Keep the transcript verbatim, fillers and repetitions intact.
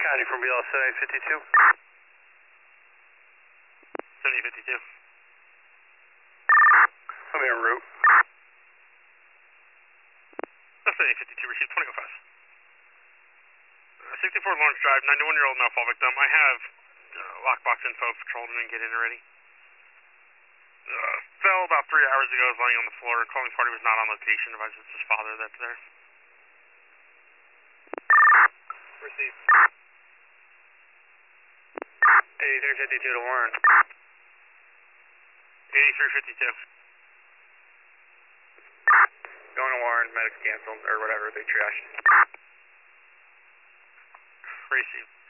County from B L seven eight fifty-two. seventy fifty-two. I'm en route. seventy fifty-two, received twenty oh five. Uh, sixty-four Lawrence Drive, ninety-one-year-old male fall victim. I have uh, lockbox info, patrolman, and get in already. Uh, fell about three hours ago, was lying on the floor. Calling party was not on location. Advised it's his father that's there. Received. eighty-three fifty-two to Warren. eighty-three fifty-two. Going to Warren, medics canceled, or whatever, they trashed. Received.